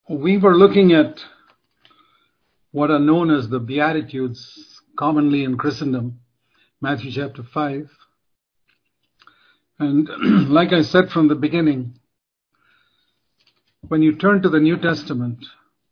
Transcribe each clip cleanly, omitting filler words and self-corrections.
We were looking at what are known as the Beatitudes commonly in Christendom, Matthew chapter 5. And like I said from the beginning, when you turn to the New Testament,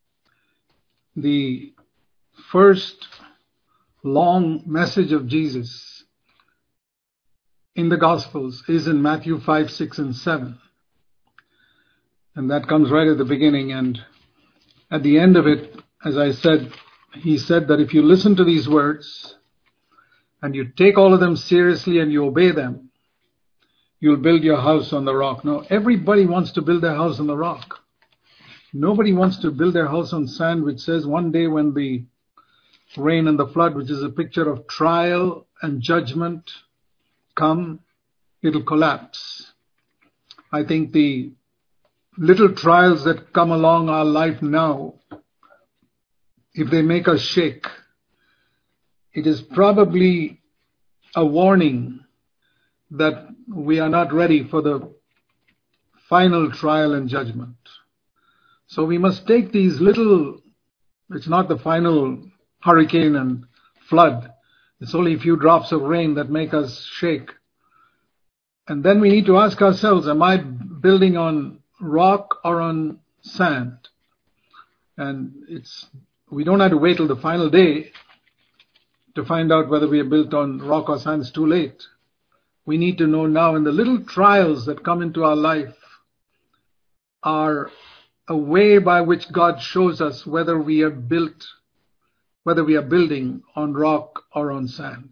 the first long message of Jesus in the Gospels is in Matthew 5, 6, and 7. And that comes right at the beginning. And at the end of it, as I said, he said that if you listen to these words and you take all of them seriously and you obey them, you'll build your house on the rock. Now, everybody wants to build their house on the rock. Nobody wants to build their house on sand, which says one day when the rain and the flood, which is a picture of trial and judgment, come, it'll collapse. I think the little trials that come along our life now, if they make us shake, it is probably a warning that we are not ready for the final trial and judgment. So we must take these little, it's not the final hurricane and flood. It's only a few drops of rain that make us shake. And then we need to ask ourselves, am I building on rock or on sand? And we don't have to wait till the final day to find out whether we are built on rock or sand. It's too late. We need to know now, and the little trials that come into our life are a way by which God shows us whether we are building on rock or on sand.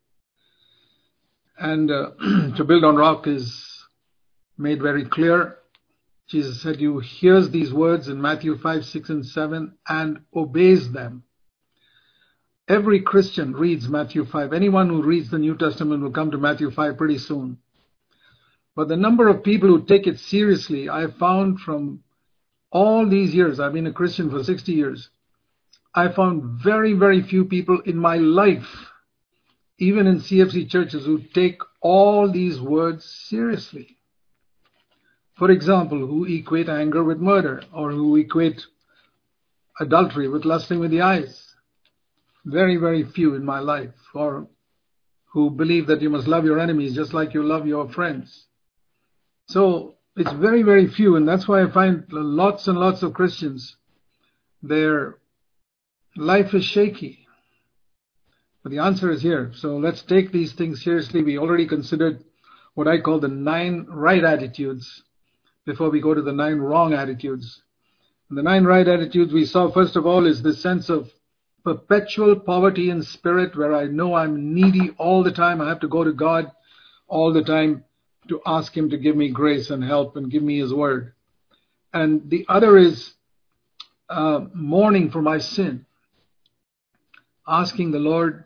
And to build on rock is made very clear. Jesus said, "You hears these words in Matthew 5, 6, and 7 and obeys them." Every Christian reads Matthew 5. Anyone who reads the New Testament will come to Matthew 5 pretty soon. But the number of people who take it seriously, I found from all these years, I've been a Christian for 60 years, I found very, very few people in my life, even in CFC churches, who take all these words seriously. For example, who equate anger with murder, or who equate adultery with lusting with the eyes. Very, very few in my life. Or who believe that you must love your enemies just like you love your friends. So it's very, very few, and that's why I find lots and lots of Christians, their life is shaky. But the answer is here. So let's take these things seriously. We already considered what I call the 9 right attitudes before we go to the 9 wrong attitudes. And the 9 right attitudes we saw, first of all, is the sense of perpetual poverty in spirit, where I know I'm needy all the time. I have to go to God all the time to ask Him to give me grace and help and give me His word. And the other is mourning for my sin, asking the Lord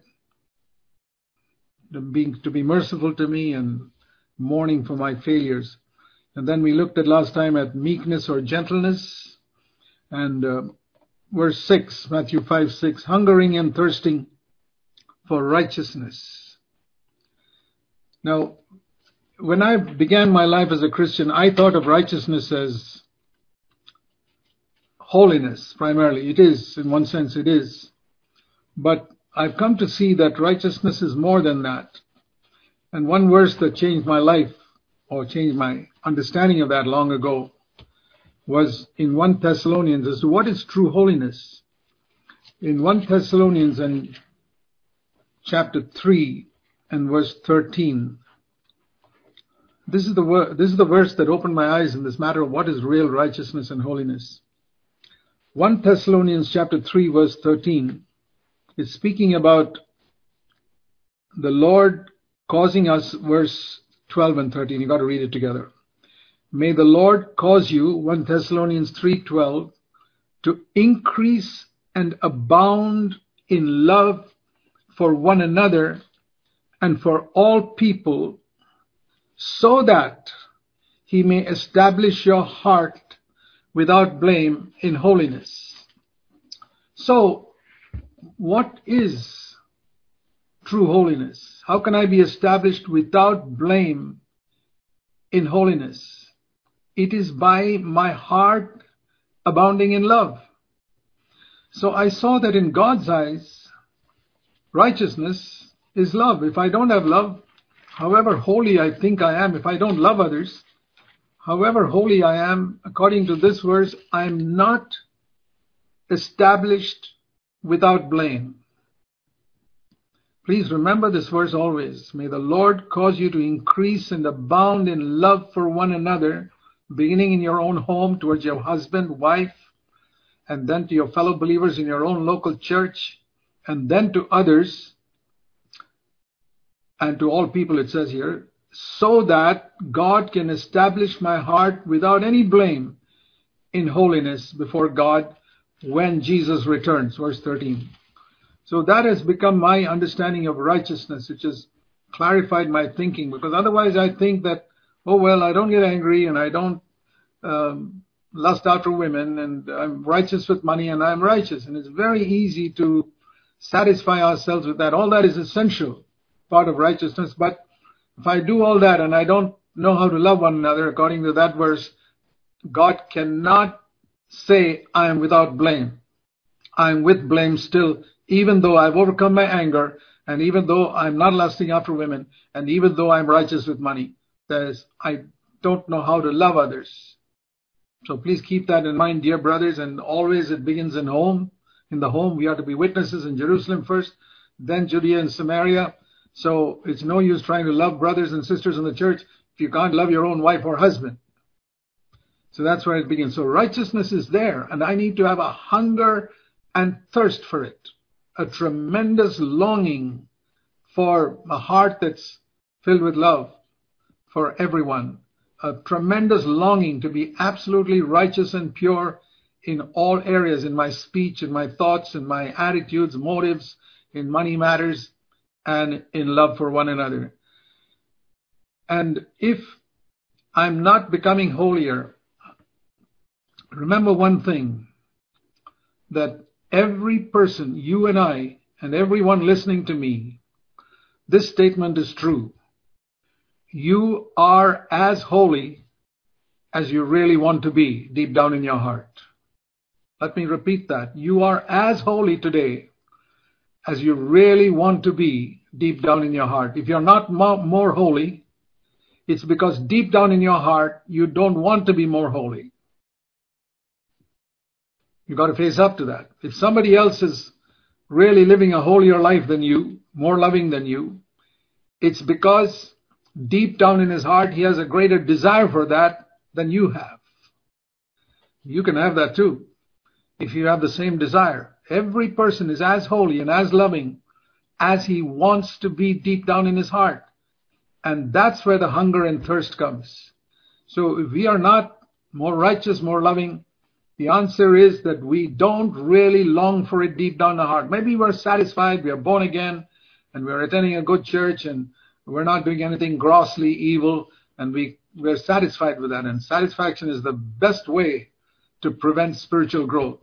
to be merciful to me and mourning for my failures. And then we looked at last time at meekness or gentleness. And verse 6, Matthew 5, 6, hungering and thirsting for righteousness. Now, when I began my life as a Christian, I thought of righteousness as holiness primarily. It is, in one sense it is. But I've come to see that righteousness is more than that. And one verse that changed my life, or changed my understanding of that long ago, was in 1 Thessalonians as to what is true holiness. In 1 Thessalonians and chapter 3 and verse 13, this is the verse that opened my eyes in this matter of what is real righteousness and holiness. 1 Thessalonians chapter 3 verse 13 is speaking about the Lord causing us, verse 12 and 13, you got to read it together. May the Lord cause you, 1 Thessalonians 3:12, to increase and abound in love for one another and for all people, so that He may establish your heart without blame in holiness. So, what is true holiness? How can I be established without blame in holiness? It is by my heart abounding in love. So I saw that in God's eyes, righteousness is love. If I don't have love, however holy I think I am, if I don't love others, however holy I am, according to this verse, I am not established without blame. Please remember this verse always. May the Lord cause you to increase and abound in love for one another, beginning in your own home towards your husband, wife, and then to your fellow believers in your own local church, and then to others, and to all people, it says here, so that God can establish my heart without any blame in holiness before God when Jesus returns. Verse 13. So that has become my understanding of righteousness, which has clarified my thinking, because otherwise I think that, oh well, I don't get angry and I don't lust after women, and I'm righteous with money and I'm righteous. And it's very easy to satisfy ourselves with that. All that is essential part of righteousness. But if I do all that and I don't know how to love one another, according to that verse, God cannot say I am without blame. I am with blame still, even though I've overcome my anger, and even though I'm not lusting after women, and even though I'm righteous with money. That is, I don't know how to love others. So please keep that in mind, dear brothers, and always it begins in home. In the home, we are to be witnesses in Jerusalem first, then Judea and Samaria. So it's no use trying to love brothers and sisters in the church if you can't love your own wife or husband. So that's where it begins. So righteousness is there, and I need to have a hunger and thirst for it, a tremendous longing for a heart that's filled with love for everyone, a tremendous longing to be absolutely righteous and pure in all areas, in my speech, in my thoughts, in my attitudes, motives, in money matters, and in love for one another. And if I'm not becoming holier, remember one thing, that every person, you and I, and everyone listening to me, this statement is true. You are as holy as you really want to be deep down in your heart. Let me repeat that. You are as holy today as you really want to be deep down in your heart. If you're not more holy, it's because deep down in your heart, you don't want to be more holy. You've got to face up to that. If somebody else is really living a holier life than you, more loving than you, it's because deep down in his heart, he has a greater desire for that than you have. You can have that too, if you have the same desire. Every person is as holy and as loving as he wants to be deep down in his heart. And that's where the hunger and thirst comes. So if we are not more righteous, more loving, the answer is that we don't really long for it deep down in the heart. Maybe we're satisfied, we are born again, and we're attending a good church, and we're not doing anything grossly evil, and we're satisfied with that. And satisfaction is the best way to prevent spiritual growth.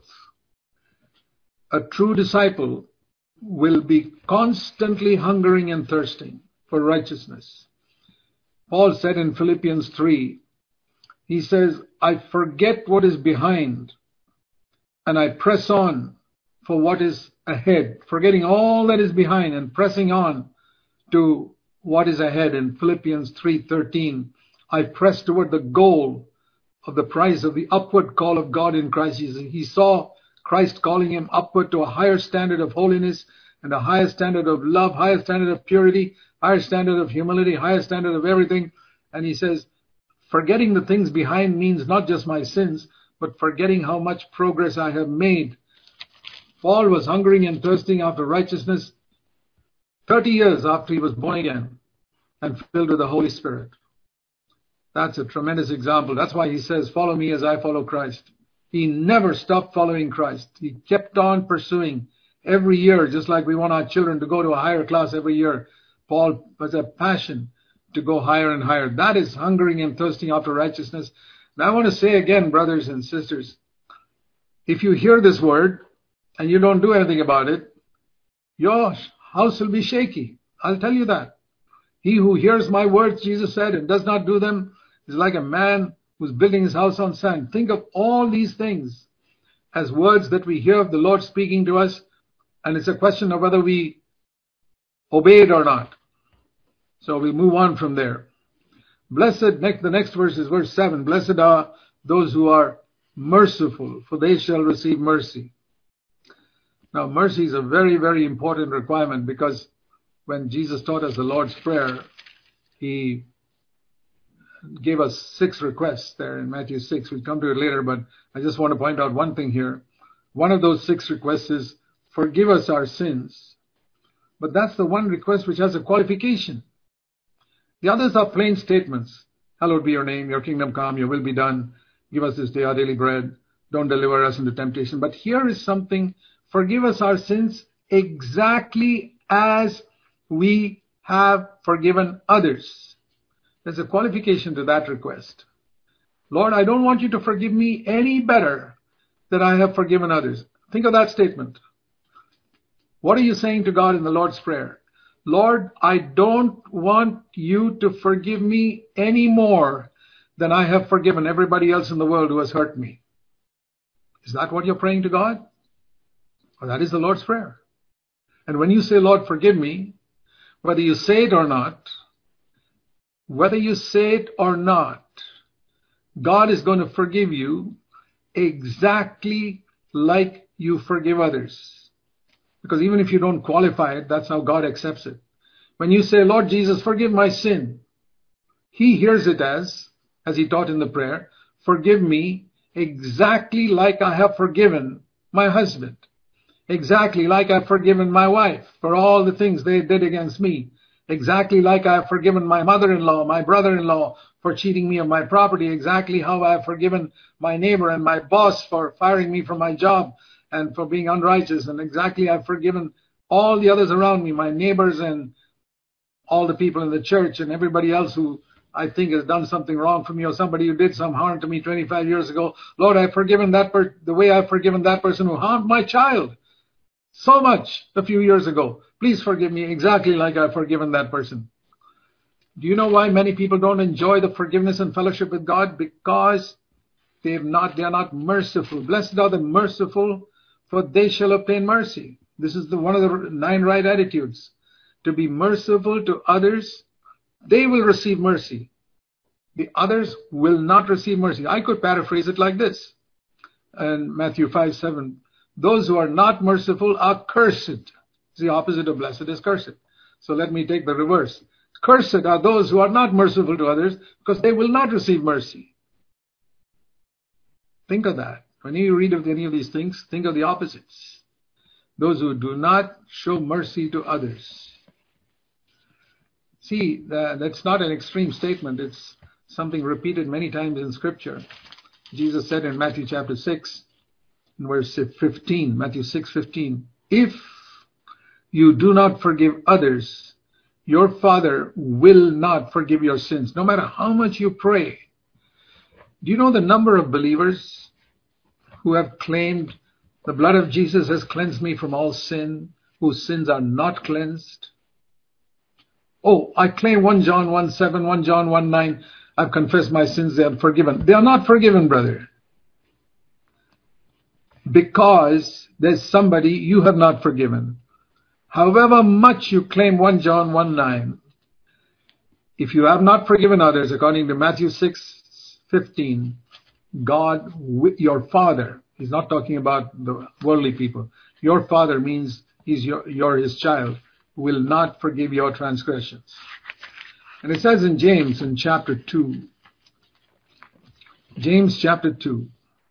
A true disciple will be constantly hungering and thirsting for righteousness. Paul said in Philippians 3, he says, I forget what is behind and I press on for what is ahead, forgetting all that is behind and pressing on to what is ahead. In Philippians 3:13, I press toward the goal of the prize of the upward call of God in Christ Jesus. He saw Christ calling him upward to a higher standard of holiness and a higher standard of love, higher standard of purity, higher standard of humility, higher standard of everything. And he says, forgetting the things behind means not just my sins, but forgetting how much progress I have made. Paul was hungering and thirsting after righteousness 30 years after he was born again and filled with the Holy Spirit. That's a tremendous example. That's why he says, follow me as I follow Christ. He never stopped following Christ. He kept on pursuing every year, just like we want our children to go to a higher class every year. Paul was a passion to go higher and higher. That is hungering and thirsting after righteousness. And I want to say again, brothers and sisters, if you hear this word and you don't do anything about it, your house will be shaky. I'll tell you that. He who hears my words, Jesus said, and does not do them is like a man who's building his house on sand. Think of all these things as words that we hear of the Lord speaking to us, and it's a question of whether we obey it or not. So we move on from there. The next verse is verse 7. Blessed are those who are merciful, for they shall receive mercy. Now, mercy is a very, very important requirement, because when Jesus taught us the Lord's Prayer, he gave us 6 requests there in Matthew 6. We'll come to it later, but I just want to point out one thing here. One of those 6 requests is, forgive us our sins. But that's the one request which has a qualification. The others are plain statements. Hallowed be your name, your kingdom come, your will be done. Give us this day our daily bread. Don't deliver us into temptation. But here is something, forgive us our sins exactly as we have forgiven others. There's a qualification to that request. Lord, I don't want you to forgive me any better than I have forgiven others. Think of that statement. What are you saying to God in the Lord's Prayer? Lord, I don't want you to forgive me any more than I have forgiven everybody else in the world who has hurt me. Is that what you're praying to God? Well, that is the Lord's Prayer. And when you say, Lord, forgive me, whether you say it or not, God is going to forgive you exactly like you forgive others. Because even if you don't qualify it, that's how God accepts it. When you say, Lord Jesus, forgive my sin, he hears it as he taught in the prayer, forgive me exactly like I have forgiven my husband. Exactly like I've forgiven my wife for all the things they did against me. Exactly like I have forgiven my mother-in-law, my brother-in-law for cheating me of my property. Exactly how I have forgiven my neighbor and my boss for firing me from my job and for being unrighteous. And exactly I've forgiven all the others around me, my neighbors and all the people in the church and everybody else who I think has done something wrong for me, or somebody who did some harm to me 25 years ago. Lord, I've forgiven that the way I've forgiven that person who harmed my child so much a few years ago. Please forgive me exactly like I've forgiven that person. Do you know why many people don't enjoy the forgiveness and fellowship with God? Because they are not merciful. Blessed are the merciful, for they shall obtain mercy. This is one of the 9 right attitudes. To be merciful to others, they will receive mercy. The others will not receive mercy. I could paraphrase it like this. In Matthew 5:7, those who are not merciful are cursed. The opposite of blessed is cursed. So let me take the reverse. Cursed are those who are not merciful to others, because they will not receive mercy. Think of that. When you read of any of these things, think of the opposites. Those who do not show mercy to others. See, that's not an extreme statement. It's something repeated many times in Scripture. Jesus said in Matthew chapter 6, in verse 15, Matthew 6:15, if you do not forgive others, your Father will not forgive your sins, no matter how much you pray. Do you know the number of believers who have claimed the blood of Jesus has cleansed me from all sin, whose sins are not cleansed? Oh, I claim 1 John 1:7, 1 John 1:9, I've confessed my sins, they are forgiven. They are not forgiven, brother. Because there's somebody you have not forgiven. However much you claim 1 John 1:9, if you have not forgiven others, according to Matthew 6:15, God, your Father, he's not talking about the worldly people, your Father means you're his child, will not forgive your transgressions. And it says in James in chapter 2, James chapter 2,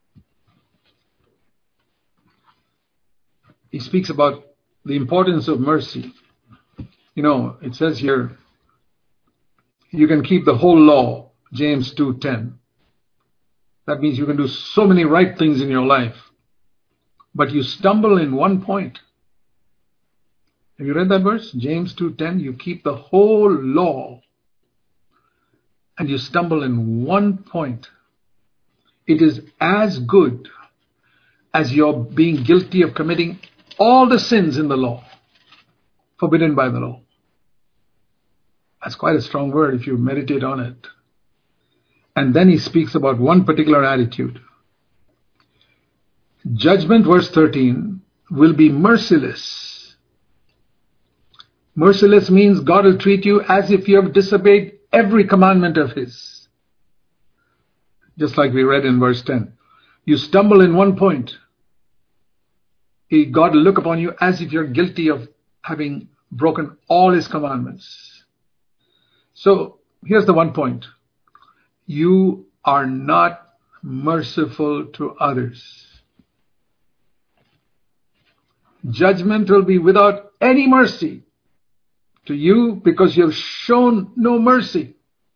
he speaks about the importance of mercy. You know, it says here, you can keep the whole law, James 2:10. That means you can do so many right things in your life, but you stumble in one point. Have you read that verse? James 2:10, you keep the whole law and you stumble in one point. It is as good as your being guilty of committing all the sins in the law, forbidden by the law. That's quite a strong word if you meditate on it. And then he speaks about one particular attitude. Judgment, verse 13, will be merciless. Merciless means God will treat you as if you have disobeyed every commandment of His. Just like we read in verse 10. You stumble in one point, God will look upon you as if you're guilty of having broken all His commandments. So here's the one point. You are not merciful to others. Judgment will be without any mercy to you because you have shown no mercy.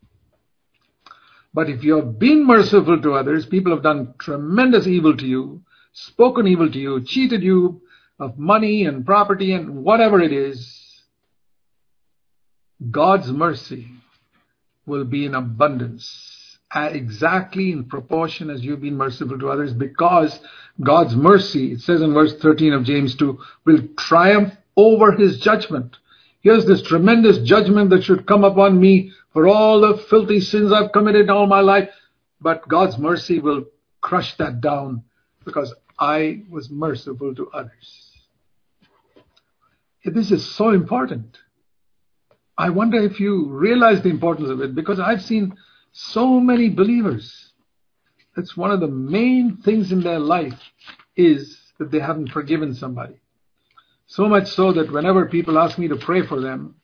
But if you have been merciful to others, people have done tremendous evil to you, spoken evil to you, cheated you of money and property and whatever it is, God's mercy will be in abundance, exactly in proportion as you've been merciful to others, because God's mercy, it says in verse 13 of James 2, will triumph over His judgment. Here's this tremendous judgment that should come upon me for all the filthy sins I've committed all my life. But God's mercy will crush that down because I was merciful to others. This is so important. I wonder if you realize the importance of it, because I've seen so many believers. That's one of the main things in their life, is that they haven't forgiven somebody. So much so that whenever people ask me to pray for them,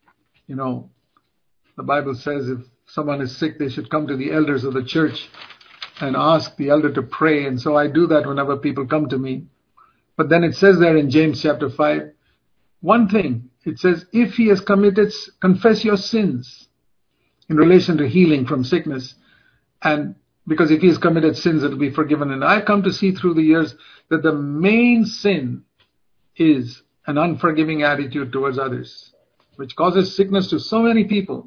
the Bible says if someone is sick, they should come to the elders of the church and ask the elder to pray. And so I do that whenever people come to me. But then it says there in James chapter 5, one thing, it says, if he has committed, confess your sins in relation to healing from sickness. And because if he has committed sins, it will be forgiven. And I come to see through the years that the main sin is an unforgiving attitude towards others, which causes sickness to so many people.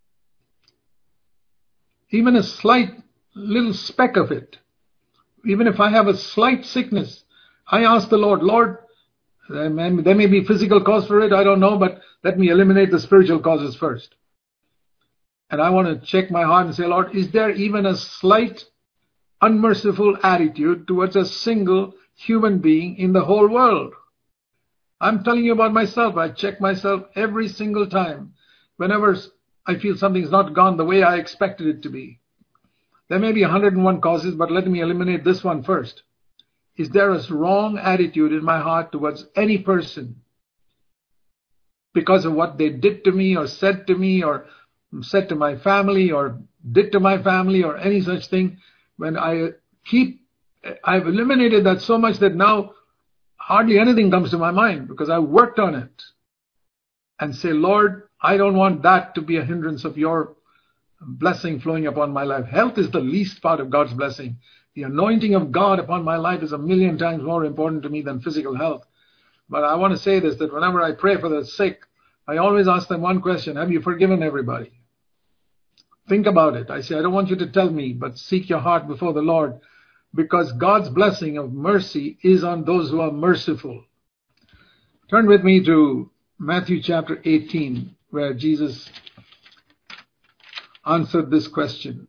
Even a slight little speck of it, even if I have a slight sickness, I ask the Lord, Lord, there may be physical cause for it, I don't know, but let me eliminate the spiritual causes first. And I want to check my heart and say, Lord, is there even a slight unmerciful attitude towards a single human being in the whole world? I'm telling you about myself. I check myself every single time. Whenever I feel something's not gone the way I expected it to be. There may be 101 causes, but let me eliminate this one first. Is there a wrong attitude in my heart towards any person because of what they did to me or said to me or said to my family or did to my family or any such thing? When I've eliminated that so much that now hardly anything comes to my mind because I worked on it. And say, Lord, I don't want that to be a hindrance of your blessing flowing upon my life. Health is the least part of God's blessing. The anointing of God upon my life is 1,000,000 times more important to me than physical health. But I want to say this, that whenever I pray for the sick, I always ask them one question: have you forgiven everybody? Think about it. I say, I don't want you to tell me, but seek your heart before the Lord, because God's blessing of mercy is on those who are merciful. Turn with me to Matthew chapter 18, where Jesus answered this question.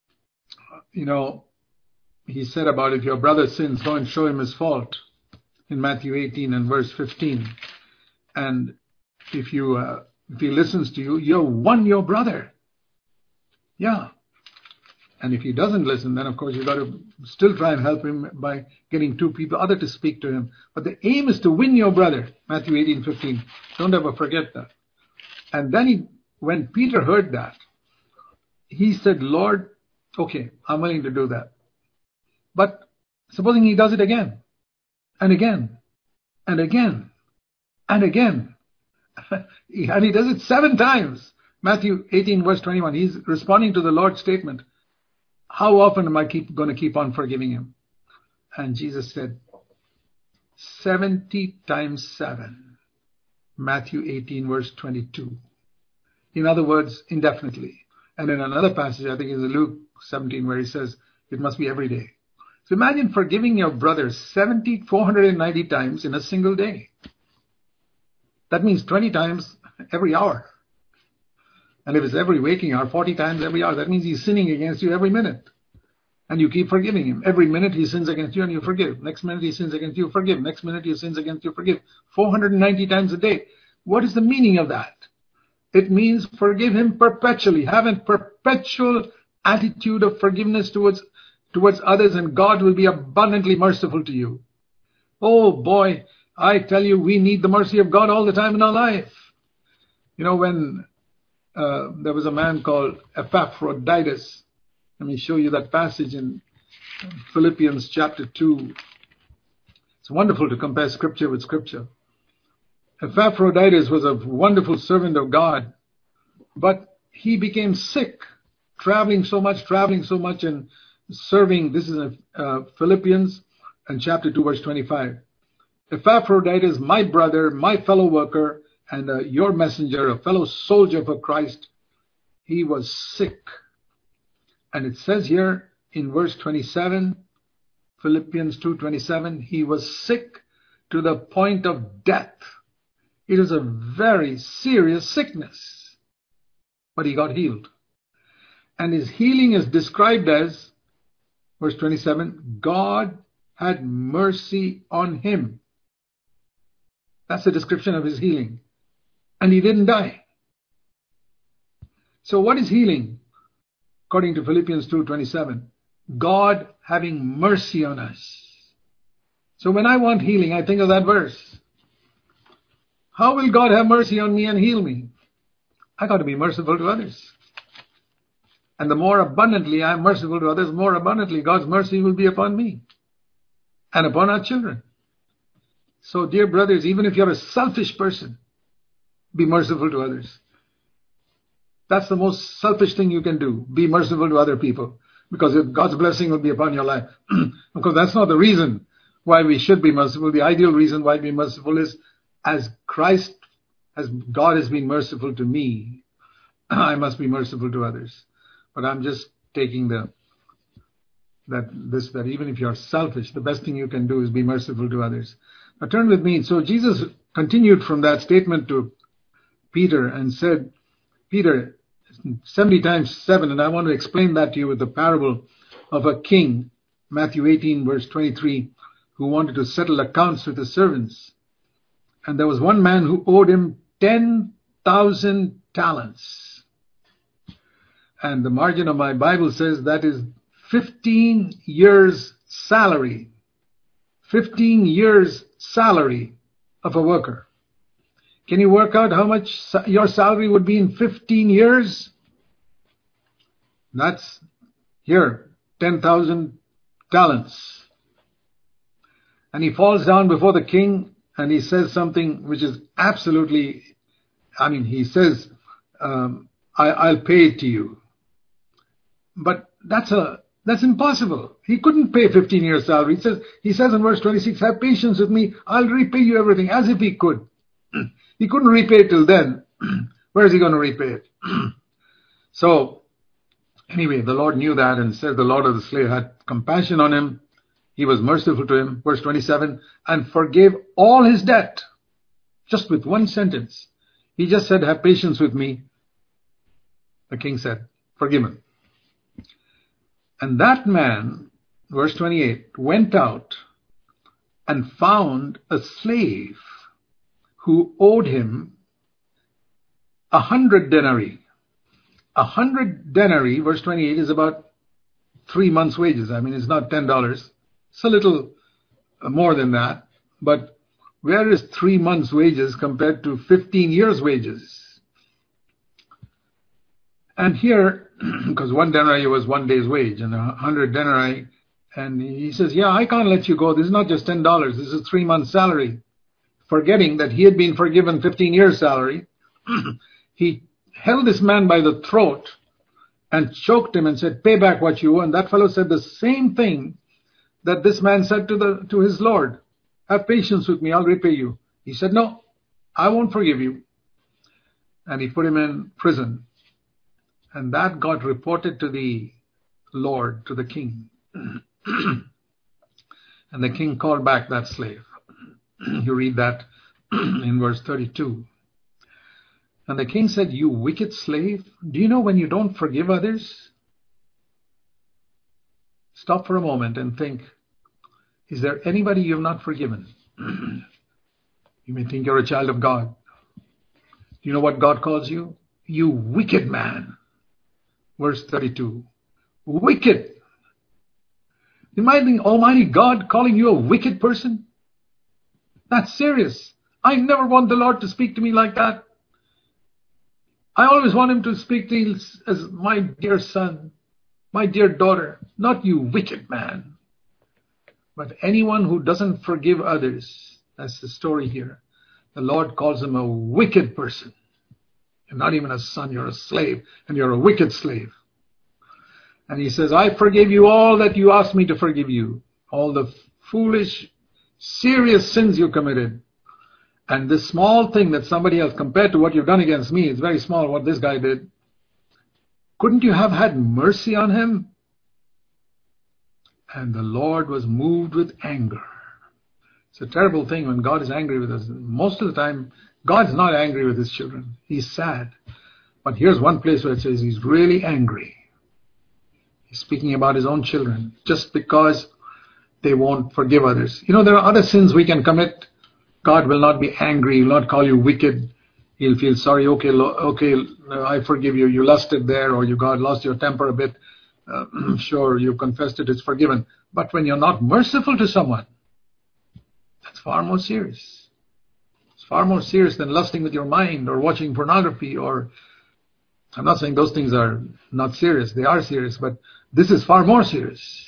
He said about if your brother sins, go and show him his fault in Matthew 18 and verse 15. And if he listens to you, you've won your brother. Yeah. And if he doesn't listen, then of course you've got to still try and help him by getting two people, other to speak to him. But the aim is to win your brother. Matthew 18:15. Don't ever forget that. And then when Peter heard that, he said, Lord, okay, I'm willing to do that. But supposing he does it again, and again, and again, and again, and he does it 7 times. Matthew 18 verse 21, he's responding to the Lord's statement. How often am I going to keep on forgiving him? And Jesus said, 70 times 7. Matthew 18 verse 22. In other words, indefinitely. And in another passage, I think it's Luke 17, where he says, it must be every day. So imagine forgiving your brother 490 times in a single day. That means 20 times every hour. And if it's every waking hour, 40 times every hour, that means he's sinning against you every minute. And you keep forgiving him. Every minute he sins against you and you forgive. Next minute he sins against you, forgive. Next minute he sins against you, forgive. 490 times a day. What is the meaning of that? It means forgive him perpetually. Have a perpetual attitude of forgiveness towards others, and God will be abundantly merciful to you. Oh boy, I tell you, we need the mercy of God all the time in our life. You know, when there was a man called Epaphroditus. Let me show you that passage in Philippians chapter 2. It's wonderful to compare scripture with scripture. Epaphroditus was a wonderful servant of God, but he became sick, traveling so much and serving. This is Philippians and chapter 2, verse 25. Epaphroditus, my brother, my fellow worker, and your messenger, a fellow soldier for Christ, he was sick. And it says here in verse 27, Philippians 2:27, he was sick to the point of death. It was a very serious sickness, but he got healed. And his healing is described as, verse 27, God had mercy on him. That's the description of his healing. And he didn't die. So what is healing? According to Philippians 2:27, God having mercy on us. So when I want healing, I think of that verse. How will God have mercy on me and heal me? I got to be merciful to others. And the more abundantly I am merciful to others, more abundantly God's mercy will be upon me and upon our children. So dear brothers, even if you're a selfish person, be merciful to others. That's the most selfish thing you can do. Be merciful to other people, because God's blessing will be upon your life. Because that's not the reason why we should be merciful. The ideal reason why we be merciful is as God has been merciful to me, I must be merciful to others. But I'm just taking that even if you're selfish, the best thing you can do is be merciful to others. Now turn with me. So Jesus continued from that statement to Peter and said, Peter, 70 times 7, and I want to explain that to you with the parable of a king, Matthew 18, verse 23, who wanted to settle accounts with his servants. And there was one man who owed him 10,000 talents. And the margin of my Bible says that is 15 years' salary. 15 years' salary of a worker. Can you work out how much your salary would be in 15 years? That's here, 10,000 talents. And he falls down before the king and he says something which is absolutely, he says, I'll pay it to you. But that's impossible. He couldn't pay 15 years salary. He says in verse 26, have patience with me, I'll repay you everything, as if he could. He couldn't repay it till then. Where is he going to repay it? So, anyway, the Lord knew that and said the Lord of the slave had compassion on him. He was merciful to him. Verse 27, and forgave all his debt. Just with one sentence. He just said, have patience with me. The king said, forgive him. And that man, verse 28, went out and found a slave who owed him 100 denarii. 100 denarii, verse 28, is about 3 months' wages. It's not $10. It's a little more than that. But where is 3 months' wages compared to 15 years' wages? And here, because 1 denarii was 1 day's wage, and 100 denarii, and he says, yeah, I can't let you go. This is not just $10. This is 3 months' salary. Forgetting that he had been forgiven 15 years' salary, he held this man by the throat and choked him and said, pay back what you owe. And that fellow said the same thing that this man said to his Lord. Have patience with me, I'll repay you. He said, no, I won't forgive you. And he put him in prison. And that got reported to the Lord, to the king. And the king called back that slave. You read that in verse 32. And the king said, you wicked slave, do you know when you don't forgive others, Stop for a moment and think, is there anybody you have not forgiven? You may think you're a child of God. You know what God calls you? You wicked man. Verse 32. Wicked. Imagine Almighty God calling you a wicked person? That's serious. I never want the Lord to speak to me like that. I always want Him to speak to me as my dear son, my dear daughter, not you wicked man. But anyone who doesn't forgive others, that's the story here, the Lord calls him a wicked person. You're not even a son, you're a slave, and you're a wicked slave. And He says, I forgave you all that you asked me to forgive you, all the foolish, serious sins you committed. And this small thing that somebody else, compared to what you've done against me, is very small, what this guy did. Couldn't you have had mercy on him? And the Lord was moved with anger. It's a terrible thing when God is angry with us. Most of the time, God's not angry with His children. He's sad. But here's one place where it says He's really angry. He's speaking about His own children, just because they won't forgive others. You know, there are other sins we can commit. God will not be angry. He will not call you wicked. He'll feel sorry. Okay, I forgive you. You lusted there, or you lost your temper a bit. Sure, you confessed it. It's forgiven. But when you're not merciful to someone, that's far more serious. It's far more serious than lusting with your mind or watching pornography. Or I'm not saying those things are not serious. They are serious, but this is far more serious.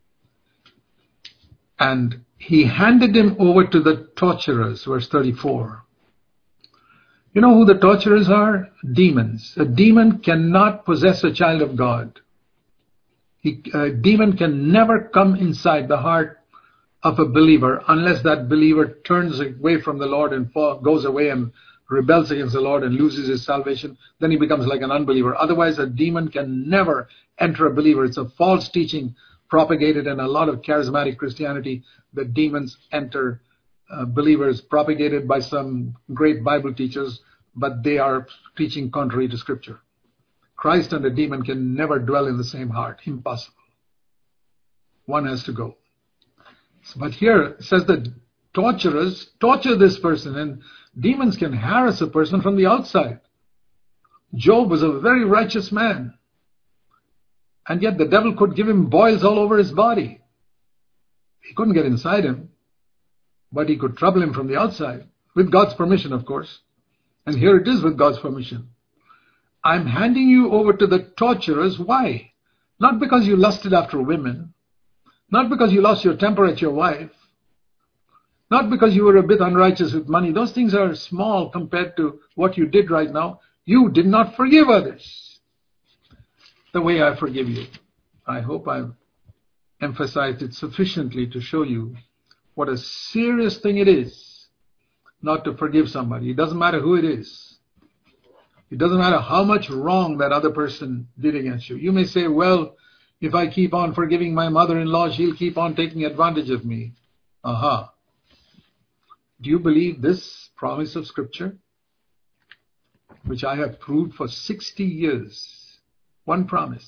And He handed him over to the torturers, verse 34. You know who the torturers are? Demons. A demon cannot possess a child of God. A demon can never come inside the heart of a believer unless that believer turns away from the Lord and goes away and rebels against the Lord and loses his salvation. Then he becomes like an unbeliever. Otherwise, a demon can never enter a believer. It's a false teaching propagated in a lot of charismatic Christianity that demons enter believers, propagated by some great Bible teachers, but they are teaching contrary to Scripture. Christ and a demon can never dwell in the same heart. Impossible. One has to go. But here it says that torturers torture this person, and demons can harass a person from the outside. Job was a very righteous man, and yet the devil could give him boils all over his body. He couldn't get inside him, but he could trouble him from the outside, with God's permission, of course. And here it is with God's permission. I'm handing you over to the torturers. Why? Not because you lusted after women, not because you lost your temper at your wife, not because you were a bit unrighteous with money. Those things are small compared to what you did right now. You did not forgive others the way I forgive you. I hope I've emphasized it sufficiently to show you what a serious thing it is not to forgive somebody. It doesn't matter who it is. It doesn't matter how much wrong that other person did against you. You may say, well, if I keep on forgiving my mother-in-law, she'll keep on taking advantage of me. Aha. Do you believe this promise of Scripture, which I have proved for 60 years? One promise.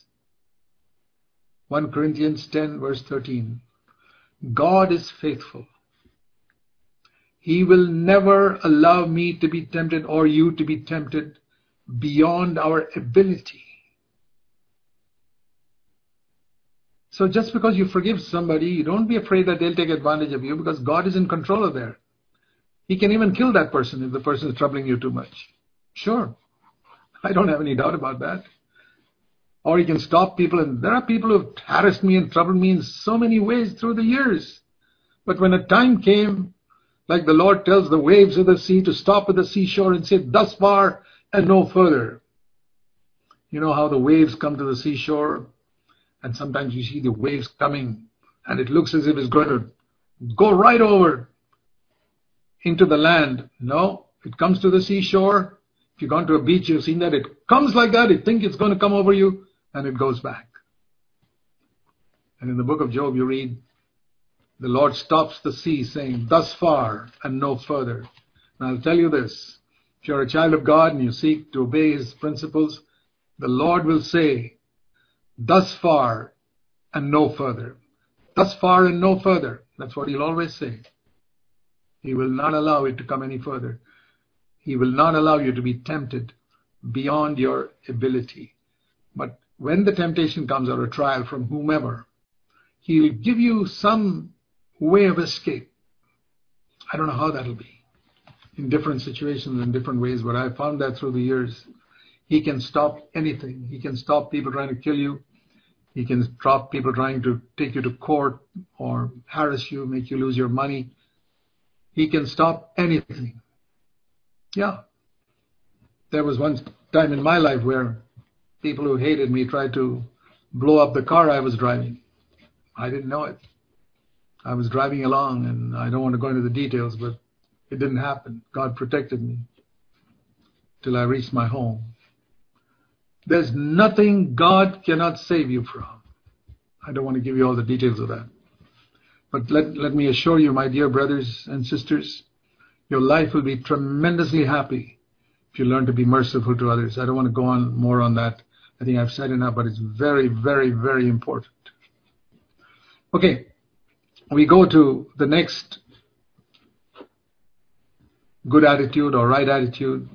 1 Corinthians 10 verse 13. God is faithful. He will never allow me to be tempted or you to be tempted beyond our ability. So just because you forgive somebody, you don't be afraid that they'll take advantage of you, because God is in control of there. He can even kill that person if the person is troubling you too much. Sure. I don't have any doubt about that. Or He can stop people. And there are people who have harassed me and troubled me in so many ways through the years. But when a time came, like the Lord tells the waves of the sea to stop at the seashore and say, thus far and no further. You know how the waves come to the seashore? And sometimes you see the waves coming and it looks as if it's going to go right over into the land. No, it comes to the seashore. If you've gone to a beach, you've seen that. It comes like that. You think it's going to come over you, and it goes back. And in the book of Job, you read, the Lord stops the sea saying, thus far and no further. And I'll tell you this, if you're a child of God and you seek to obey His principles, the Lord will say, thus far and no further. Thus far and no further. That's what he'll always say. He will not allow it to come any further. He will not allow you to be tempted beyond your ability. But when the temptation comes, or a trial from whomever, he will give you some way of escape. I don't know how that'll be in different situations, in different ways, but I found that through the years. He can stop anything. He can stop people trying to kill you. He can stop people trying to take you to court or harass you, make you lose your money. He can stop anything. Yeah. There was one time in my life where people who hated me tried to blow up the car I was driving. I didn't know it. I was driving along, and I don't want to go into the details, but it didn't happen. God protected me till I reached my home. There's nothing God cannot save you from. I don't want to give you all the details of that. But let me assure you, my dear brothers and sisters, your life will be tremendously happy if you learn to be merciful to others. I don't want to go on more on that. I think I've said enough, but it's very, very, very important. Okay, we go to the next good attitude or right attitude.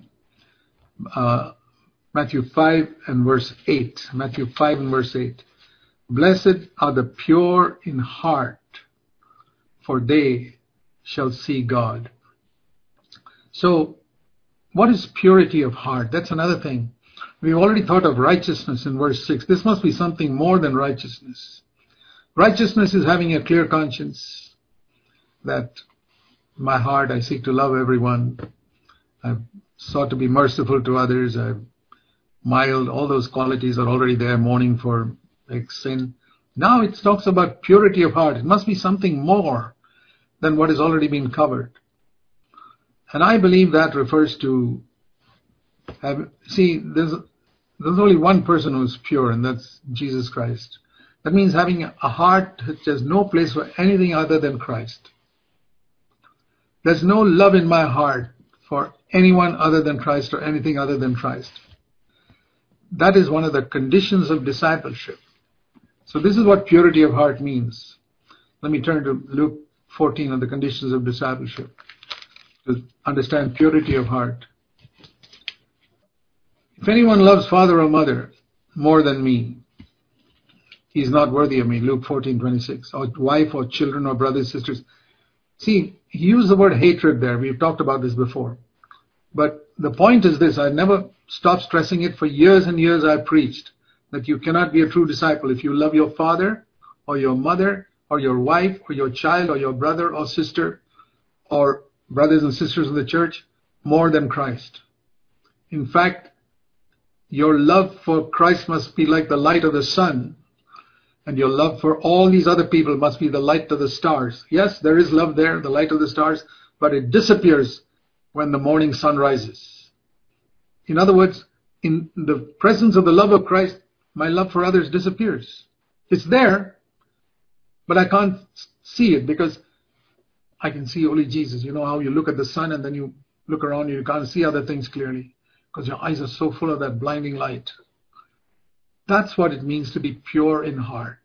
Matthew 5 and verse 8. Matthew 5 and verse 8. Blessed are the pure in heart, for they shall see God. So, what is purity of heart? That's another thing. We've already thought of righteousness in verse 6. This must be something more than righteousness. Righteousness is having a clear conscience that my heart, I seek to love everyone. I've sought to be merciful to others. I've mild, all those qualities are already there, mourning for sin. Now it talks about purity of heart. It must be something more than what has already been covered. And I believe that refers to, there's only one person who's pure, and that's Jesus Christ. That means having a heart that has no place for anything other than Christ. There's no love in my heart for anyone other than Christ or anything other than Christ. That is one of the conditions of discipleship. So this is what purity of heart means. Let me turn to Luke 14 on the conditions of discipleship to understand purity of heart. If anyone loves father or mother more than me, he is not worthy of me. Luke 14:26. Or wife or children or brothers, sisters. See, he used the word hatred there. We've talked about this before. But the point is this. I never stopped stressing it. For years and years I preached that you cannot be a true disciple if you love your father or your mother or your wife or your child or your brother or sister or brothers and sisters in the church more than Christ. In fact, your love for Christ must be like the light of the sun, and your love for all these other people must be the light of the stars. Yes, there is love there, the light of the stars, but it disappears when the morning sun rises. In other words, in the presence of the love of Christ, my love for others disappears. It's there, but I can't see it because I can see only Jesus. You know how you look at the sun and then you look around you can't see other things clearly because your eyes are so full of that blinding light. That's what it means to be pure in heart,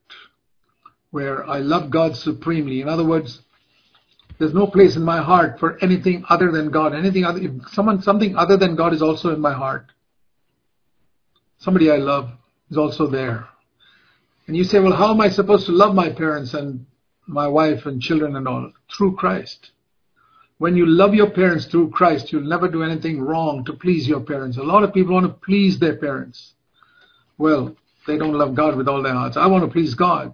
where I love God supremely. In other words, there's no place in my heart for anything other than God. Something other than God is also in my heart. Somebody I love is also there. And you say, well, how am I supposed to love my parents and my wife and children and all? Through Christ. When you love your parents through Christ, you'll never do anything wrong to please your parents. A lot of people want to please their parents. Well, they don't love God with all their hearts. I want to please God.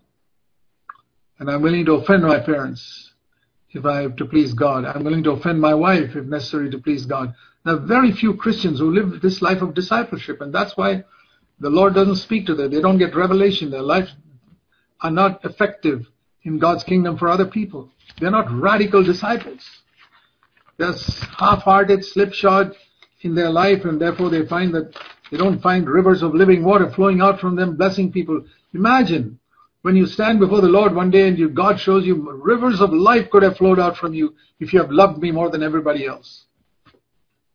And I'm willing to offend my parents if I have to please God. I'm willing to offend my wife if necessary to please God. There are very few Christians who live this life of discipleship, and that's why the Lord doesn't speak to them. They don't get revelation. Their lives are not effective in God's kingdom for other people. They're not radical disciples. They're half-hearted, slipshod in their life, and therefore they find that they don't find rivers of living water flowing out from them, blessing people. Imagine when you stand before the Lord one day and God shows you rivers of life could have flowed out from you if you have loved me more than everybody else.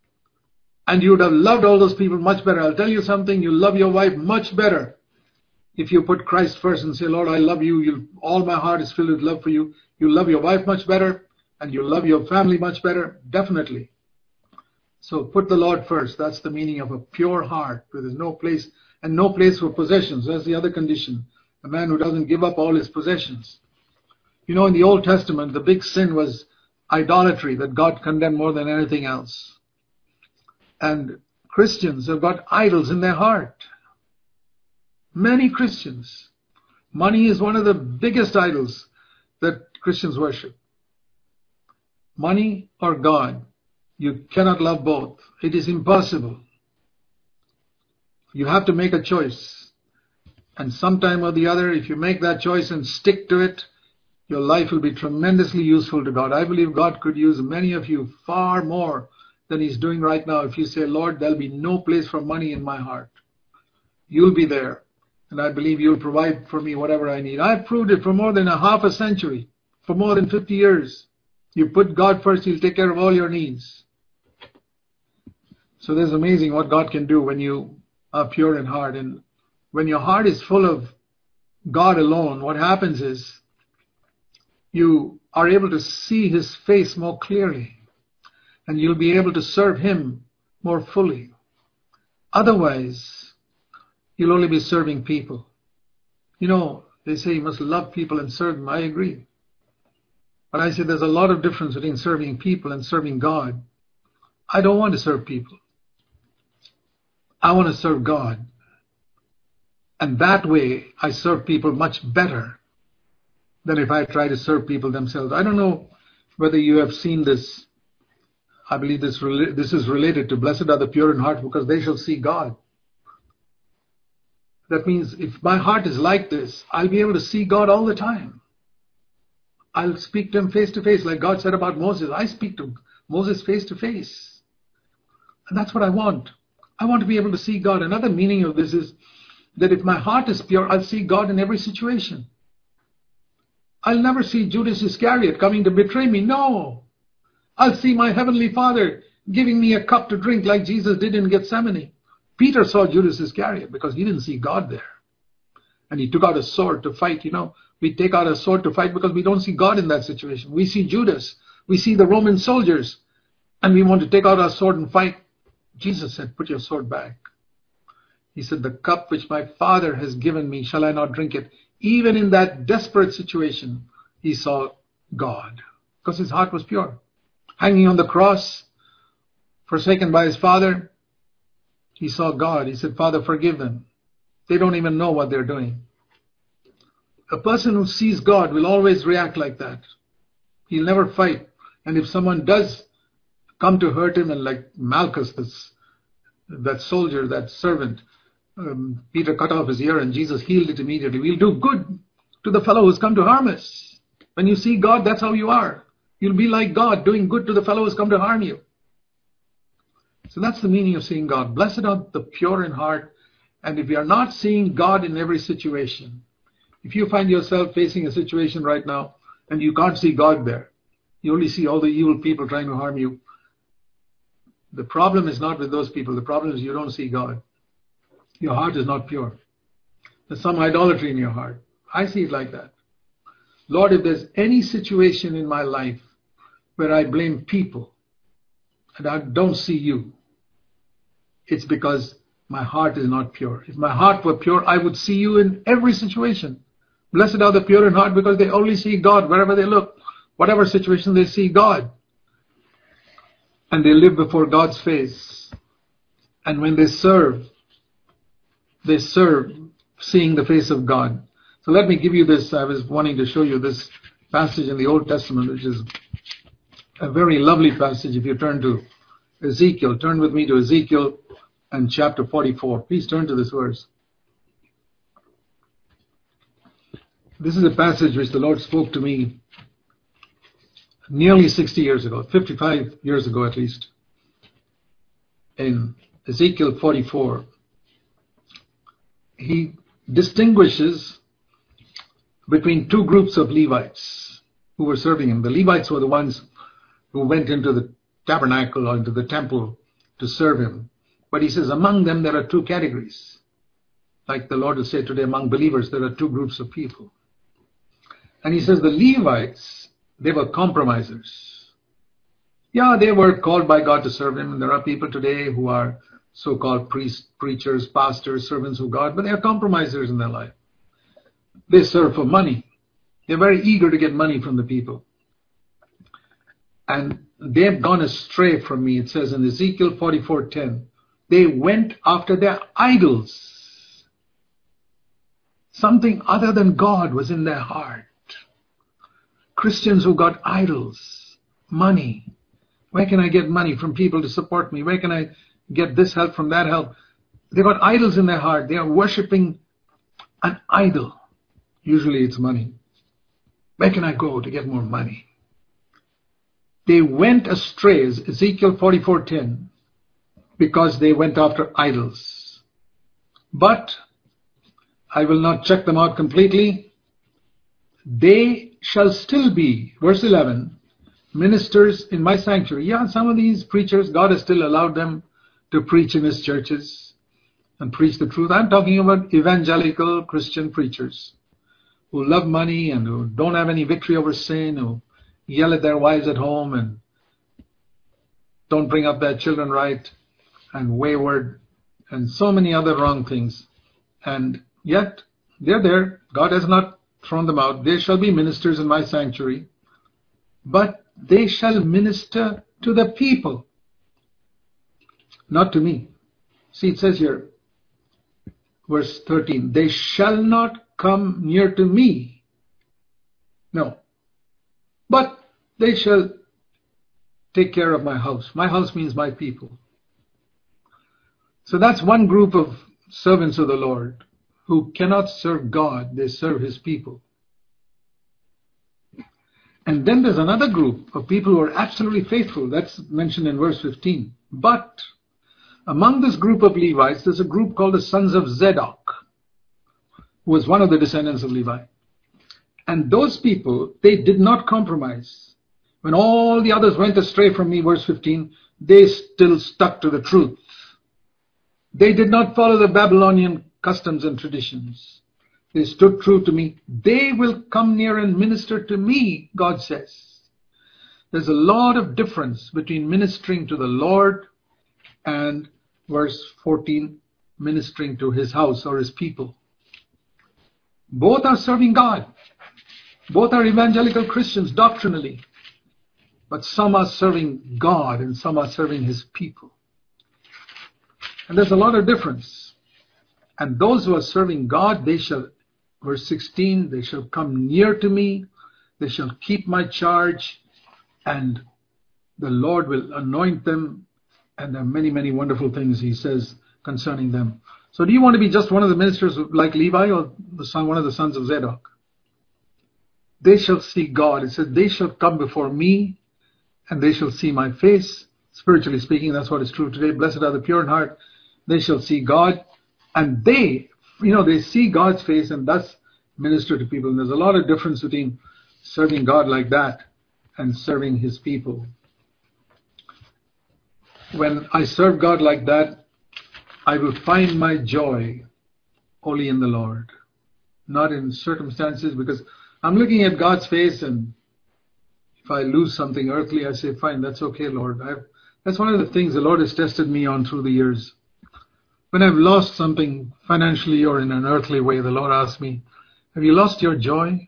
And you would have loved all those people much better. I'll tell you something, you love your wife much better If you put Christ first and say, Lord, I love you, all my heart is filled with love for you, you'll love your wife much better, and you'll love your family much better, definitely. So put the Lord first. That's the meaning of a pure heart, where there's no place, and no place for possessions. That's the other condition. A man who doesn't give up all his possessions. You know, in the Old Testament, the big sin was idolatry that God condemned more than anything else. And Christians have got idols in their heart. Many Christians. Money is one of the biggest idols that Christians worship. Money or God. You cannot love both. It is impossible. You have to make a choice. And sometime or the other, if you make that choice and stick to it, your life will be tremendously useful to God. I believe God could use many of you far more than He's doing right now. If you say, Lord, there'll be no place for money in my heart. You'll be there. And I believe you'll provide for me whatever I need. I've proved it for more than a half a century. For more than 50 years. You put God first, He'll take care of all your needs. So it's amazing what God can do when you are pure in heart. And when your heart is full of God alone, what happens is you are able to see His face more clearly. And you'll be able to serve Him more fully. Otherwise, you'll only be serving people. You know, they say you must love people and serve them. I agree. But I say there's a lot of difference between serving people and serving God. I don't want to serve people. I want to serve God. And that way, I serve people much better than if I try to serve people themselves. I don't know whether you have seen this. I believe this is related to blessed are the pure in heart, because they shall see God. That means if my heart is like this, I'll be able to see God all the time. I'll speak to Him face to face, like God said about Moses. I speak to Moses face to face. And that's what I want. I want to be able to see God. Another meaning of this is that if my heart is pure, I'll see God in every situation. I'll never see Judas Iscariot coming to betray me. No. I'll see my Heavenly Father giving me a cup to drink like Jesus did in Gethsemane. Peter saw Judas Iscariot because he didn't see God there. And he took out a sword to fight. You know, we take out a sword to fight because we don't see God in that situation. We see Judas. We see the Roman soldiers. And we want to take out our sword and fight. Jesus said, put your sword back. He said, the cup which my Father has given me, shall I not drink it? Even in that desperate situation, he saw God. Because his heart was pure. Hanging on the cross, forsaken by his Father, he saw God. He said, Father, forgive them. They don't even know what they're doing. A person who sees God will always react like that. He'll never fight. And if someone does come to hurt him, and like Malchus, that soldier, that servant, Peter cut off his ear and Jesus healed it immediately. We'll do good to the fellow who's come to harm us. When you see God, that's how you are. You'll be like God, doing good to the fellow who's come to harm you. So that's the meaning of seeing God. Blessed are the pure in heart. And if you are not seeing God in every situation, if you find yourself facing a situation right now and you can't see God there, you only see all the evil people trying to harm you, the problem is not with those people. The problem is you don't see God. Your heart is not pure. There's some idolatry in your heart. I see it like that. Lord, if there's any situation in my life where I blame people and I don't see you, it's because my heart is not pure. If my heart were pure, I would see you in every situation. Blessed are the pure in heart, because they only see God wherever they look. Whatever situation they see God. And they live before God's face. And when they serve seeing the face of God. So let me give you this. I was wanting to show you this passage in the Old Testament, which is a very lovely passage. If you turn to Ezekiel, turn with me to Ezekiel and chapter 44. Please turn to this verse. This is a passage which the Lord spoke to me nearly 60 years ago, 55 years ago at least. In Ezekiel 44, he distinguishes between two groups of Levites who were serving him. The Levites were the ones who went into the tabernacle or into the temple to serve him. But he says among them there are two categories. Like the Lord will say today, among believers, there are two groups of people. And he says the Levites, they were compromisers. Yeah, they were called by God to serve him. And there are people today who are so-called priests, preachers, pastors, servants of God, but they are compromisers in their life. They serve for money. They're very eager to get money from the people. And they've gone astray from me. It says in Ezekiel 44:10, they went after their idols. Something other than God was in their heart. Christians who got idols, money. Where can I get money from people to support me? Where can I get this help from that help? They got idols in their heart. They are worshiping an idol. Usually it's money. Where can I go to get more money? They went astray, Ezekiel 44:10, because they went after idols. But I will not check them out completely. They shall still be, verse 11, ministers in my sanctuary. Yeah, some of these preachers, God has still allowed them to preach in his churches and preach the truth. I'm talking about evangelical Christian preachers who love money and who don't have any victory over sin, who yell at their wives at home and don't bring up their children right and wayward and so many other wrong things. And yet they're there. God has not thrown them out. They shall be ministers in my sanctuary, but they shall minister to the people, not to me. See, it says here, verse 13, they shall not come near to me. No. But they shall take care of my house. My house means my people. So that's one group of servants of the Lord who cannot serve God. They serve his people. And then there's another group of people who are absolutely faithful. That's mentioned in verse 15. But among this group of Levites, there's a group called the sons of Zadok, who was one of the descendants of Levi. And those people, they did not compromise. When all the others went astray from me, verse 15, they still stuck to the truth. They did not follow the Babylonian customs and traditions. They stood true to me. They will come near and minister to me, God says. There's a lot of difference between ministering to the Lord and verse 14, ministering to his house or his people. Both are serving God. Both are evangelical Christians doctrinally. But some are serving God and some are serving his people. And there's a lot of difference. And those who are serving God, they shall, verse 16, they shall come near to me. They shall keep my charge. And the Lord will anoint them. And there are many, many wonderful things he says concerning them. So do you want to be just one of the ministers like Levi or one of the sons of Zadok? They shall see God. It says, they shall come before me and they shall see my face. Spiritually speaking, that's what is true today. Blessed are the pure in heart. They shall see God. And they see God's face and thus minister to people. And there's a lot of difference between serving God like that and serving his people. When I serve God like that, I will find my joy only in the Lord, not in circumstances, because I'm looking at God's face, and if I lose something earthly, I say, fine, that's okay, Lord. That's one of the things the Lord has tested me on through the years. When I've lost something financially or in an earthly way, the Lord asks me, have you lost your joy?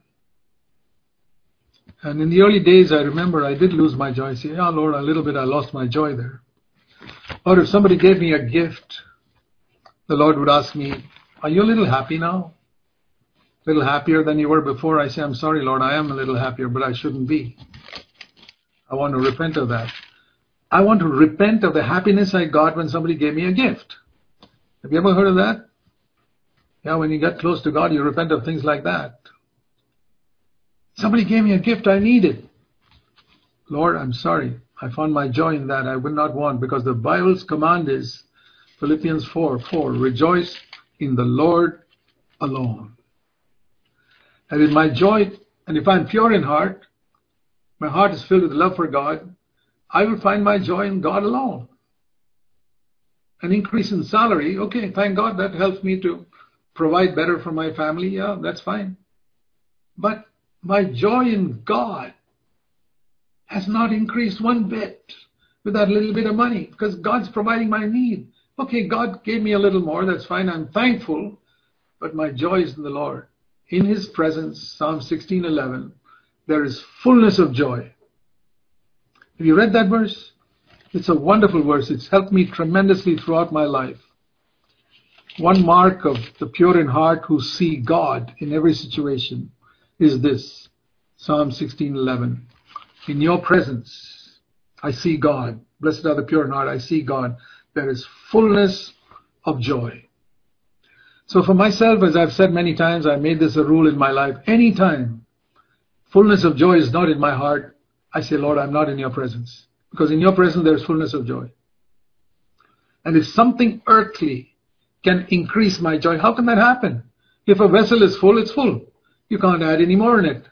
And in the early days, I remember I did lose my joy. I say, yeah, Lord, a little bit I lost my joy there. Or if somebody gave me a gift, the Lord would ask me, are you a little happy now? A little happier than you were before? I say, I'm sorry, Lord, I am a little happier, but I shouldn't be. I want to repent of that. I want to repent of the happiness I got when somebody gave me a gift. Have you ever heard of that? Yeah, when you get close to God, you repent of things like that. Somebody gave me a gift I needed. Lord, I'm sorry. I found my joy in that. I would not want, because the Bible's command is Philippians 4:4, rejoice in the Lord alone. And in my joy, and if I'm pure in heart, my heart is filled with love for God, I will find my joy in God alone. An increase in salary, okay, thank God, that helps me to provide better for my family, yeah, that's fine. But my joy in God has not increased one bit with that little bit of money, because God's providing my need. Okay, God gave me a little more, that's fine, I'm thankful, but my joy is in the Lord. In His presence, Psalm 16:11, there is fullness of joy. Have you read that verse? It's a wonderful verse. It's helped me tremendously throughout my life. One mark of the pure in heart who see God in every situation is this, Psalm 16:11. In your presence, I see God. Blessed are the pure in heart, I see God. There is fullness of joy. So for myself, as I've said many times, I made this a rule in my life. Anytime fullness of joy is not in my heart, I say, Lord, I'm not in your presence. Because in your presence, there is fullness of joy. And if something earthly can increase my joy, how can that happen? If a vessel is full, it's full. You can't add any more in it.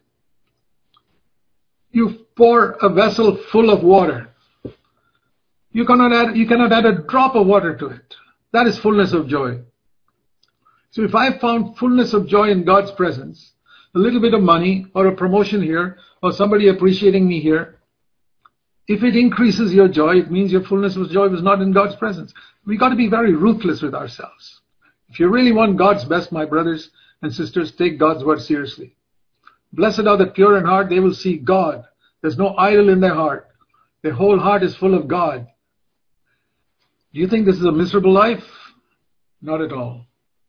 You pour a vessel full of water. You cannot add a drop of water to it. That is fullness of joy. So if I found fullness of joy in God's presence, a little bit of money or a promotion here or somebody appreciating me here, if it increases your joy, it means your fullness of joy was not in God's presence. We got to be very ruthless with ourselves. If you really want God's best, my brothers and sisters, take God's word seriously. Blessed are the pure in heart, they will see God. There's no idol in their heart. Their whole heart is full of God. Do you think this is a miserable life? Not at all.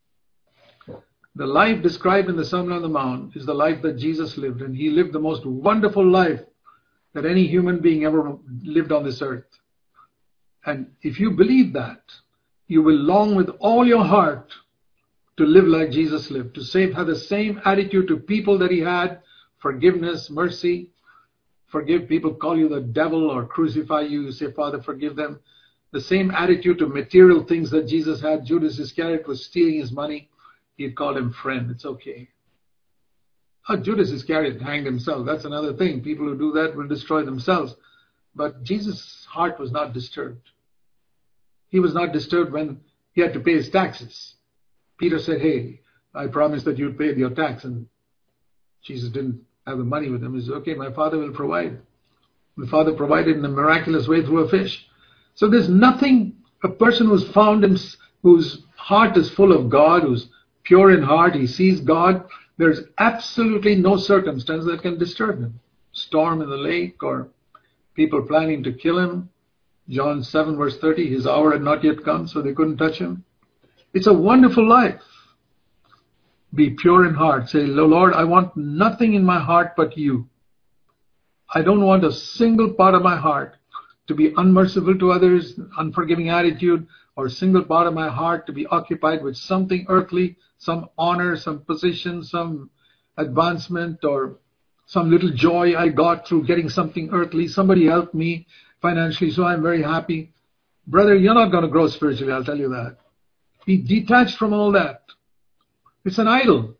The life described in the Sermon on the Mount is the life that Jesus lived, and He lived the most wonderful life that any human being ever lived on this earth. And if you believe that, you will long with all your heart to live like Jesus lived, to have the same attitude to people that He had, forgiveness, mercy. Forgive people call you the devil or crucify you, you say, Father, forgive them. The same attitude to material things that Jesus had. Judas Iscariot was stealing his money. He'd call him friend. It's okay. Judas Iscariot hanged himself. That's another thing. People who do that will destroy themselves. But Jesus' heart was not disturbed. He was not disturbed when he had to pay his taxes. Peter said, hey, I promised that you'd pay your tax. And Jesus didn't have the money with him. He said, okay, my Father will provide. The Father provided in a miraculous way through a fish. So there's nothing, a person whose heart is full of God, who's pure in heart, he sees God, there's absolutely no circumstance that can disturb him. Storm in the lake or people planning to kill him. John 7 verse 30, his hour had not yet come, so they couldn't touch him. It's a wonderful life. Be pure in heart. Say, Lord, I want nothing in my heart but you. I don't want a single part of my heart to be unmerciful to others, unforgiving attitude, or a single part of my heart to be occupied with something earthly, some honor, some position, some advancement, or some little joy I got through getting something earthly. Somebody helped me financially, so I'm very happy. Brother, you're not going to grow spiritually, I'll tell you that. Be detached from all that. It's an idol.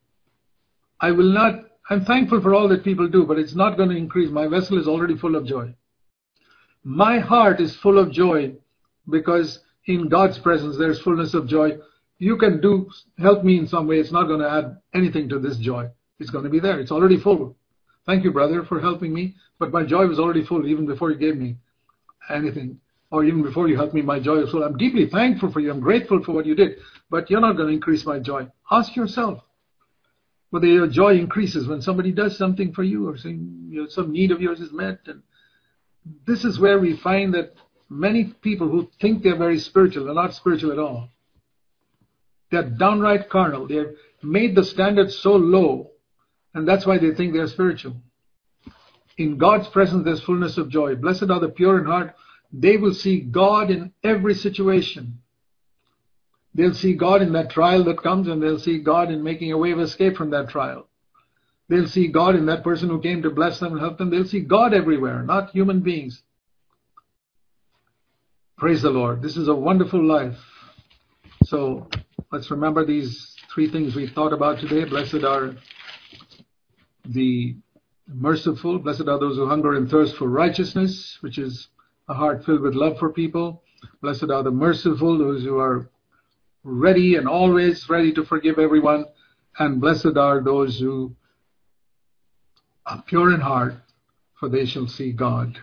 I'm thankful for all that people do, but it's not going to increase. My vessel is already full of joy. My heart is full of joy because in God's presence there's fullness of joy. You can help me in some way. It's not going to add anything to this joy. It's going to be there. It's already full. Thank you, brother, for helping me. But my joy was already full even before you gave me anything. Or even before you helped me, my joy was full. I'm deeply thankful for you. I'm grateful for what you did. But you're not going to increase my joy. Ask yourself whether your joy increases when somebody does something for you or some need of yours is met. And this is where we find that many people who think they're very spiritual are not spiritual at all. They're downright carnal. They've made the standard so low, and that's why they think they're spiritual. In God's presence, there's fullness of joy. Blessed are the pure in heart. They will see God in every situation. They'll see God in that trial that comes, and they'll see God in making a way of escape from that trial. They'll see God in that person who came to bless them and help them. They'll see God everywhere, not human beings. Praise the Lord. This is a wonderful life. So let's remember these three things we thought about today. Blessed are the merciful. Blessed are those who hunger and thirst for righteousness, which is a heart filled with love for people. Blessed are the merciful, those who are ready and always ready to forgive everyone. And blessed are those who are pure in heart, for they shall see God.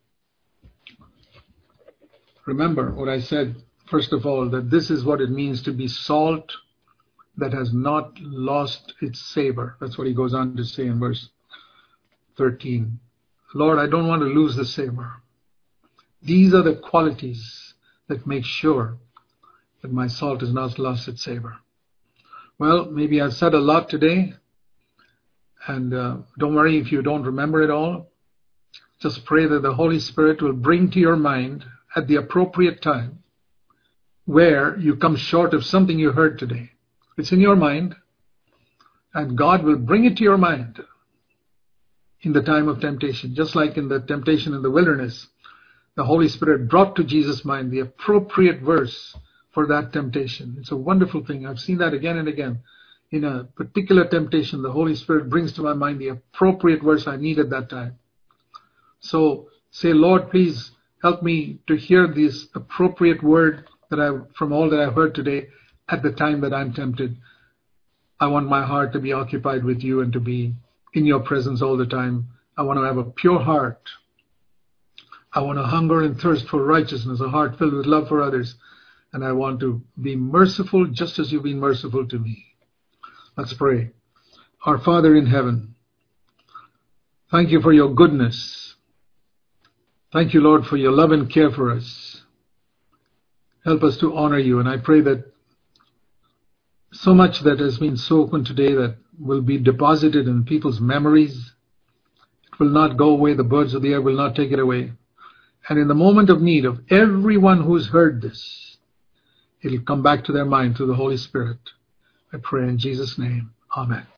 Remember what I said, first of all, that this is what it means to be salt that has not lost its savor. That's what he goes on to say in verse 13. Lord, I don't want to lose the savor. These are the qualities that make sure that my salt has not lost its savor. Well, maybe I've said a lot today, and don't worry if you don't remember it all. Just pray that the Holy Spirit will bring to your mind at the appropriate time where you come short of something you heard today. It's in your mind, and God will bring it to your mind in the time of temptation. Just like in the temptation in the wilderness, the Holy Spirit brought to Jesus' mind the appropriate verse for that temptation. It's a wonderful thing. I've seen that again and again. In a particular temptation, the Holy Spirit brings to my mind the appropriate verse I need at that time. So say, Lord, please help me to hear this appropriate word from all that I've heard today at the time that I'm tempted. I want my heart to be occupied with you and to be in your presence all the time. I want to have a pure heart. I want to hunger and thirst for righteousness, a heart filled with love for others. And I want to be merciful just as you've been merciful to me. Let's pray. Our Father in heaven, thank you for your goodness. Thank you, Lord, for your love and care for us. Help us to honor you. And I pray that so much that has been spoken today that will be deposited in people's memories. It will not go away. The birds of the air will not take it away. And in the moment of need of everyone who's heard this, it'll come back to their mind through the Holy Spirit. I pray in Jesus' name. Amen.